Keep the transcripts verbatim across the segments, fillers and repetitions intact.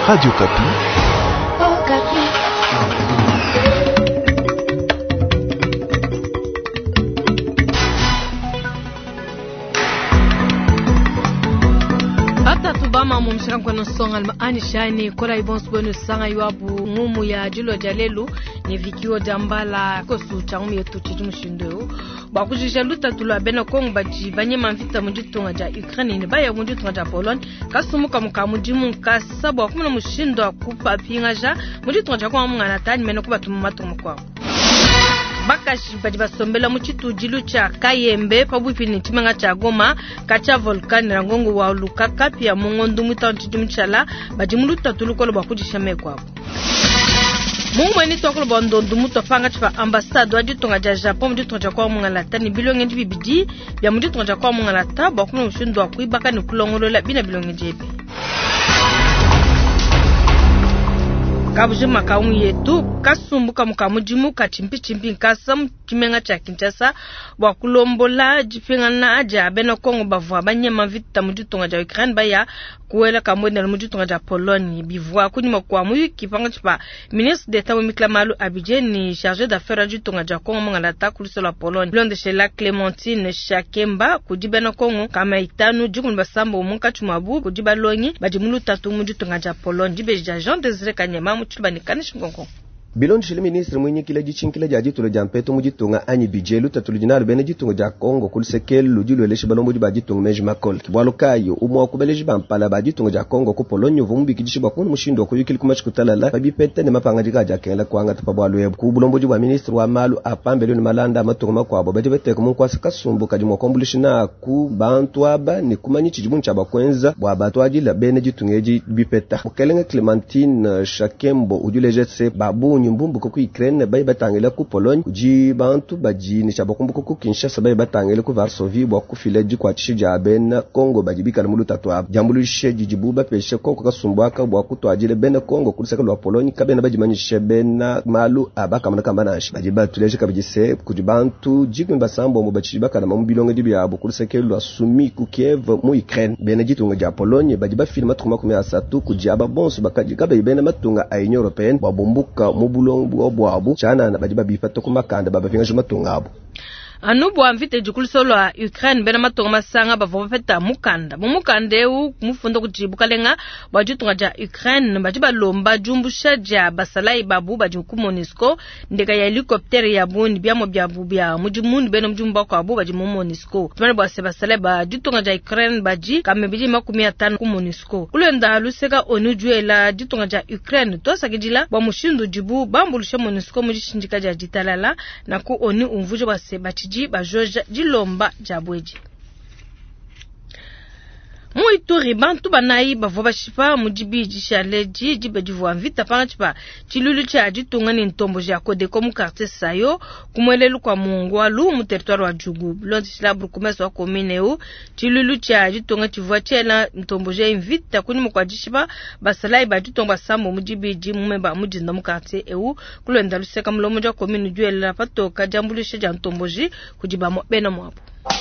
Radio Kapi. Oh, Kapi. Bata tubama mumshika kwa nosonga almaani shani kola ibons bonu sanga yuabu ngumu ya jilo jalelu ni vikio jambala kosu changumi yetu chijumushindo bakujisha luta tulwa bena kongo baji banye manvita mujitunga ja Ukraine ni baya mujitunga ja Poland kasumuka muka mujimu kasabo akumuna mushindo akupa pingaja mujitunga ja kwa mungana tani meno kuba tumumatu mukwa bakashi baji basombela muchitu jilu cha Kayembe pabupi ni timanga cha Goma kacha volkani rangongo wa lukaka pia mungondu mutanti jumchala baji muluta tulukolo bakujisha mekwa Mungwe ni tokolo bondo dumuto fanga chifa ambassade wajitunga ja Japon mujitunga kwa mungala tani bilonge ndi bibidi bya mujitunga kwa mungala ta bakuna mushindo akuibaka ni kulongolola bina bilonge jebi Kabujima kaumu yetu kasumbuka mukamujimu kachimpi chimpi kasam kimenga cha Kinshasa wakulombola jipingana aja beno Kongo bavwa banye mavita mujitunga ja Ukraine baya kuwela kamwenda na mujitunga ja Pologne bivwa kunyuma kwa muyu kipanga chipa ministre d'État Mikla Malu Abidjeni chargé d'affaires ajitunga ja Kongo mangala ta kuliso la Pologne blonde chez la Clémentine Shakemba kujibena Kongo kama itanu jukun basambo munka chumabu kujiba longi bajimulu tatu mujitunga ja Pologne jibe ja Jean Désiré Kanyama muchubani kanishi ngongo Bilondi shile ministre mwenye kila jichinkila ja jitulo jampeto mujitunga anyi bijelu tatulujinalu bene jitunga ja Kongo kulisekelu lujilu eleshi balombo jiba jitunga meji makol kibwalo kayo umu wakubeleji bampala ba jitunga ja Kongo ku Polonyo vumbi kijishi bakunu mushindo wakuyukili kumachikutalala babipete ne mapanga jika ja kenla kuanga tapabwalo yebu kubulombo jiba ministre wa malu apambelo ni malanda matunga makwabo bajibete kumunkwasa kasumbu kajimwa kombulishina ku bantu aba ni kumanyi chijibu nchaba kwenza bwa batu ajila bene jitungeji bipeta mukelenge Clémentine Shakembo ujuleje se babu mbumbu ku Ukraine bayi batangela ku Pologne kuji bantu baji ni chabakumbuko ku Kinshasa bayi batangela ku Varsovie bwa ku fileji kwa chija ben Kongo bajibika na muluta to jambulishe jijibuba peshe ko kasumbwaka bwa kutwajile ben Kongo kuliseka lwa Pologne kabena bajimanyishe ben malu abaka manaka manashi bajiba tuleje kabijise kuji bantu jigimba sambo mu bachibaka na mambilonge dibyabo kuliseka lwa sumi ku Kiev mu Ukraine ben jitunga ja Pologne bajiba filma tukuma kumya satu kujaba bonso bakaji kabe ben matunga a Union Européenne babumbuka mu bulongo obwabu chana na bajiba bifato kumakanda baba vinga jumatungabo Anubu amvite jukuliso lwa Ukraine bena matonga masanga bavova feta mukanda mumukande u mufundo kujibuka lenga bajutunga ja Ukraine bajiba lomba jumbusha ja basalai babu bajuku MONUSCO ndeka ya helicopter ya buni byamo byabu bya mujimundu bena mjumba kwa abu bajimu MONUSCO tumane bwa sebasalai bajutunga ja Ukraine baji kame biji makumi atano ku MONUSCO ulenda haluseka onu juela jutunga ja Ukraine tosa kijila bwa mushindu jibu bambulusha MONUSCO mujishinjika ja jitalala na ku onu umvujo bwa sebachi ji bajoja jilomba jabweji Muituri bantu banayi bavoba shipa mujibi jishaleji jibe jivwa vita pana chipa chilulu cha jitunga ni ntombo ja Kodeko mu quartier sayo kumwelelu kwa Mungwalu mu territoire wa Jugu londi shilabru kumeso wa komine u chilulu cha jitunga chivwa chela ntombo ja invita kuni mu kwa jishipa basalai ba jitunga sambo mujibi ji mumeba mujinda mu quartier eu kulenda luseka mulomo ja komine juela patoka jambulishe ja ntombo ji kujiba mo bena mwapo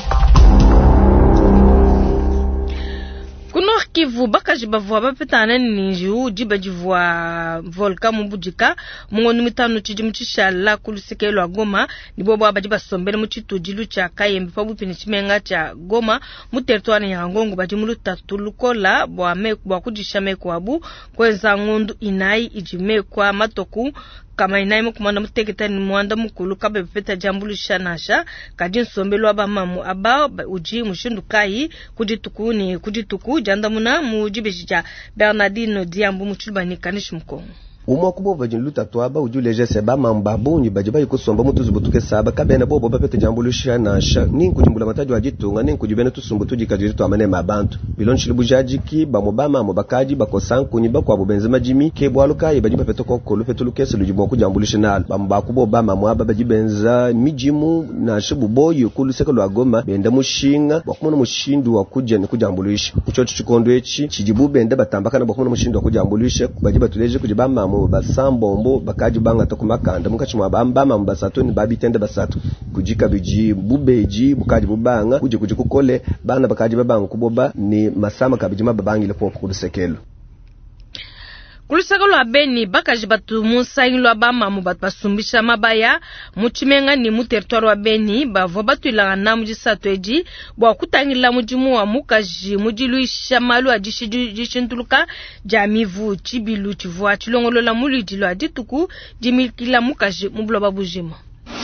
Kuno Kivu bakaji bavwa bapetana ninju jiba jivwa volka mubujika mungonu mitano chiji mchishala kulisekelo wa Goma nibobo abajiba sombele mchitu jilu cha Kayembe pabupi ni chimenga cha Goma mu territoire ya Ngongo bajimulu tatulukola bwa me bwa kujisha meko abu kwenza ngundu inai ijime kwa matoku kama inaimo kumanda muteketa ni muanda mukulu kabe peta jambulisha nasha kajin sombelo aba mamu aba uji mushindu kai kujituku ni kujituku janda muna mujibejija Bernardino Diambu muchulbani kanishi mkongo Umo kubo vajin luta toaba ujuleje seba mambabu ni bajiba yuko somba mutu zubutuke saba kabena bobo bapete jambulisha nasha ningu kujimbula mataji wajitunga ningu kujibena tusumbutu jikajiri to amane mabantu bilon shilibujaji ki bamobama mobakaji bakosanku nyiba kwa bubenzema jimi ke bwaluka bajiba peto ko kolu fetulukese lujibo ku jambulisha nal bamba kubo bama mwaba bajibenza mijimu na shibu boyo kuluseka lwa Goma benda mushinga bakumuna mushindu wa kuja ni kujambulisha uchocho chikondo echi chijibu benda batambaka na bakumuna mushindu wa kujambulisha bajiba tuleje kujibama mu basambombo bakaji banga tokumakanda mukachimwa bamba mbasatu ni babitende basatu kujika biji bubeji bukaji bubanga kuje kuje kukole bana bakaji babanga kuboba ni masama kabijima babangi lepo kudusekelo kulusaka lwa Beni bakaji batu musayi lwa bama mu batu basumbisha mabaya muchimenga ni mu territoire wa Beni bavo batu ilanga na mujisatu eji bwa kutangila mujimu wa mukaji mujiluisha malu ajishi jishintuluka jamivu chibilu chivua chilongolola mulijilo adituku jimilkila mukaji mublo babujima.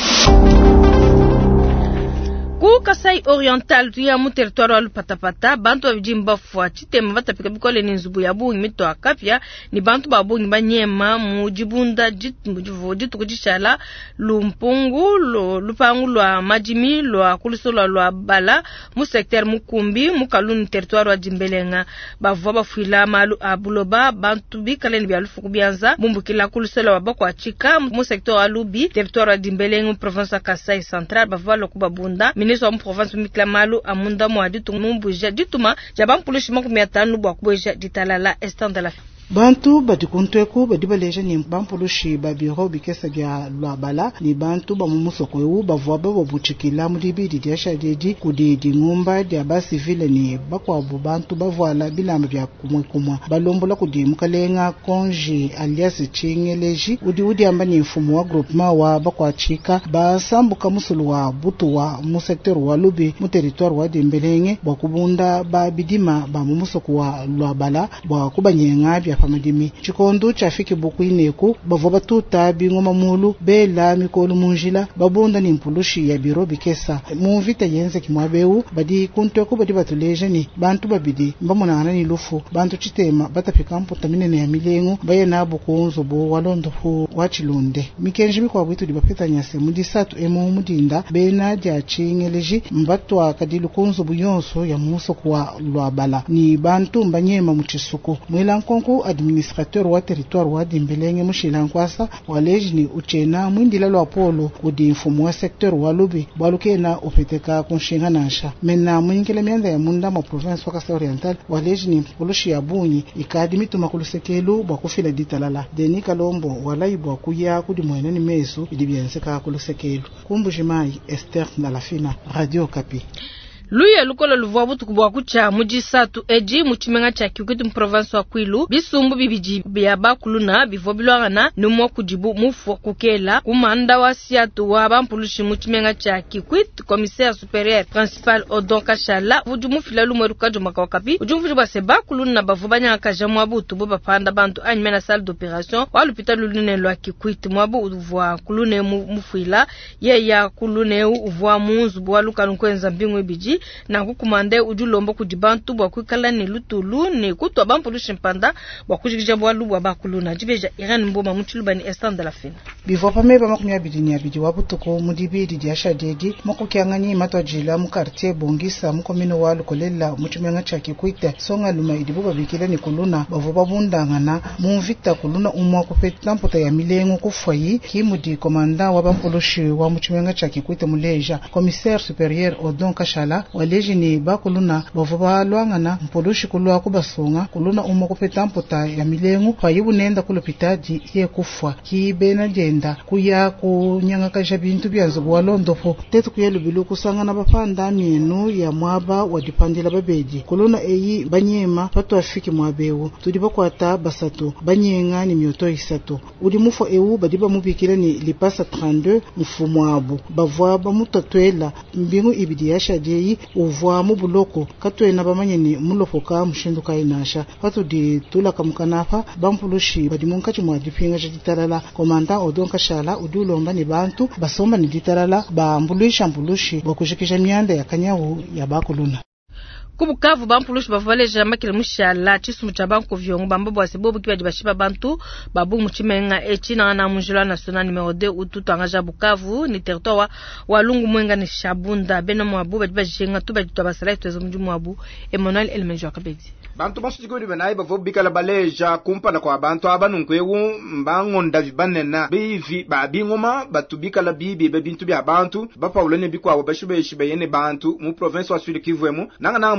Ku Kasai Oriental tuya mu territoire wa Lupatapata bantu babijimba fwa chitema batapika bikole ni nzubu ya bungi mito akapya ni bantu babungi banyema mu jibunda jitu jitu kujishala lumpungu lo lupangu lwa majimi lwa kulusolo lwa bala mu secteur mukumbi mu kaluni territoire wa Jimbelenga bavwa bafuila malu abuloba bantu bikale ni byalufu kubianza mumbukila kulusolo wa bakwa chika mu secteur wa Lubi territoire wa Jimbelenga province ya Kasai Central bavwa lokubabunda ministre wa province Miklamalu amunda mo aditu mumbuja dituma jabam police makumyatanu bwa kubeja ditalala instant de la bantu badikuntweku badibaleja ni bampulushi ba biro bikesa bya lwabala ni bantu ba mumusoko eu bavwa babo buchikila mulibidi dyasha dedi kudidi ngumba dya ba civile ni bakwa bantu bavwala bilamba bya kumwe kumwa balombola kudi mukalenga konji alias chingeleji udi udi amba ni mfumo wa groupement wa bakwa chika basambuka musulu wa butu wa mu secteur wa Lubi mu territoire wa Dembelenge bakubunda ba bidima ba mumusoko wa lwabala bakubanyenga bya pamadimi chikondo chafiki buku ineku bavo batuta bingoma mulu bela mikolu munjila babonda ni mpulushi ya biro bikesa mu vita yenze kimwabeu badi kuntoko badi batuleje ni bantu babidi mbamunana ni lufu bantu chitema batafika mputa minene ya milengo bayena bukunzo bo walondo fu wachilunde mikenji mikwa bwitu dibapeta nyase mudisatu emu mudinda bena dia chingeleji mbatwa kadilu kunzo buyonso ya muso kwa lwabala ni bantu mbanyema muchisuku mwela nkonku administrateur wa territoire wa Dimbelenge mushilankwasa waleji ni uchena mwindila lwa polo kudi mfumu wa secteur wa Lubi balukena upeteka kunshinga nasha mena mwingile mianda ya munda ma province wa Kasai Oriental waleji ni poloshi ya bunyi ikadi mituma kulusekelu bakufila ditalala deni kalombo walaibu kuya kudi mweneni mesu idibienseka kulusekelu kumbujimai Esther Nalafina Radio Kapi. Luya lukolo luvuabu tukubwa kucha mujisatu eji muchimenga cha kiukitu mprovince wa Kwilu bisumbu bibiji biyaba kuluna bivobilwagana numwa kujibu mufu kukela kumanda wa siatu wa bampulushi muchimenga cha kiukitu commissaire supérieur principal Odon Kashala vujumu filalu mweruka jumaka wakapi ujumu vujuba seba kuluna bavubanya kajamu wabu utubu bapanda bantu anyimena salle d'opération wa lupita lulune lwa kiukitu mwabu uvua kulune mufuila ye ya kulune uvua munzu buwa luka nkwenza mbingu ibiji na kukumande ujulombo kujibantu bwa kwikala ni lutulu ni kutwa bampulushi mpanda bwa kujikija bwa lubwa bakuluna jibeja Irene Mboma muchiluba ni instant de la fin bivo pameba makumi abiri ni abiri wabutuko mudibidi dyasha dedi mokukyangani matojila mu quartier Bongisa mu komino wa Lukolela muchimenga cha Kikwita songa luma idibuba bikila ni kuluna bavo babundangana mu vita kuluna umwa kupeta mpota ya milengo kufwayi kimudi komanda wa bampulushi wa muchimenga cha Kikwita muleja commissaire supérieur Odon Kashala waleji ni bakuluna bavo balwangana mpulushi kulwa kubasonga kuluna umwa kupeta mpota ya milengo fayibu nenda kulopitaji ye kufwa kibena jenda kuya kunyanga kasha bintu byanzo bwalondofo tetu kuyelubilu kusangana bapanda minu ya mwaba wadipandila babeji kuluna eyi banyema pato afiki mwabewu tudiba kwata basatu banyenga ni myoto isatu udi mufo ewu badiba mubikile ni lipasa trente-deux mfumu abu bavwa bamutatwela mbingu ibidi yasha jeyi uvwa mubuloko katwena bamanyeni mulofoka mushinduka inasha pato di tula kamukanafa bampulushi badimunkachi mwadipinga jaditalala komanda Odon Kashala udulomba ni bantu basomba ni ditalala ba mbuluisha mbulushi bakujikisha mianda ya kanyawu ya bakuluna kubukavu bampulushi bavaleja makile mushala chisumu cha banko vyongo bambo wasebobu kibaji bashiba bantu babu muchimenga echina na munjula national numero deux ututu angaja Bukavu ni territoire wa Lungu Mwenga ni Shabunda beno mwabu baji bashinga tu baji twabasala twezo mjumu wabu Emmanuel Elmejo akabezi bantu basujigori banayi bavobikala baleja kumpana kwa bantu abanunkwewu mbangonda vibanena bivi babingoma batubikala bibi bebintu bya bantu bapaulene bikwabo bashibeshi bayene bantu mu province wa Sud Kivu nanga nanga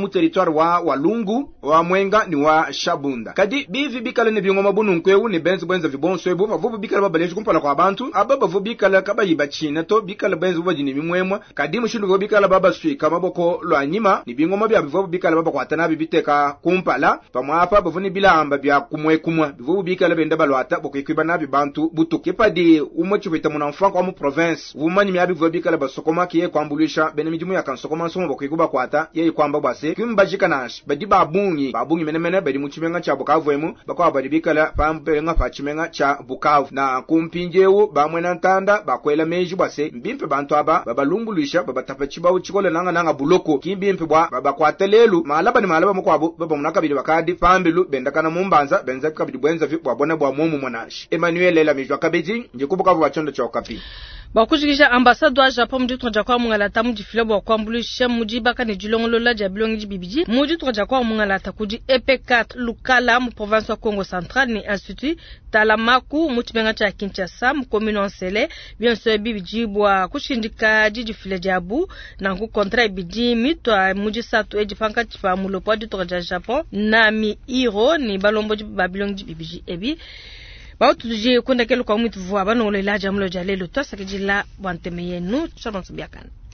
mu territoire wa Walungu wa Mwenga ni wa Shabunda kadi bivi bikala ne byongoma bununkweu ni benzi bwenza vibonso ebu bavubu bikala babaleje kumpala kwa abantu aba bavubu bikala kabayiba china to bikala benzi bajini bimwemwa kadi mushindu bikala baba swika maboko lwa nyima ni bingoma bya bivubu bikala baba kwatana bibiteka kumpala pamwapa bavuni bilamba bya kumwe kumwa bivubu bikala benda balwata bokwikiba nabi bantu butuke padi umochi bita munamfranco wa mu province umanyi myabi bivubu bikala basokoma kiye kwambulisha bene mijimu ya kansokoma nsomo bokwikuba kwata yeye kwamba bwase kimbajikanash badi babungi babungi menemene badi muchimenga cha Bukavu emu bakwa badi bikala pampelenga pa chimenga cha Bukavu na kumpinjewu bamwena ntanda bakwela meji bwase mbimpe bantu aba babalungulisha babatapa chibawu chikole nanga nanga buloko kimbimpe bwa babakwatelelu malaba ni malaba mukwabo baba munakabili bakadi pambilu bendakana mumbanza benza kabili bwenza vi bwabona bwa mumu mwanashi Emmanuel Lela mijwa kabeji njikubukavu wachondo cha okapi bakujikisha ambassadeur wa Japon mudi tronja kwa mungala ta mudi filabo wa kwambulisha mudi baka ne julongolo la jabilongi bibiji mudi tronja kwa mungala ta kuji E P quatre Lukala mu province wa Congo Central ni institut Talamaku mutimenga cha Kinshasa mu commune Nsele bien sûr bibiji bwa kushindika jiji filejabu na ku contrat bidi mitwa mudi satu eji panka tifa mu lopo di tronja Japon na mi hiro ni balombo babilongi bibiji ebi ba utuje kwenda kelo kwa mtu vwa bano le laja mlo jalelo to sakijila bwanteme yenu chama tubiakana.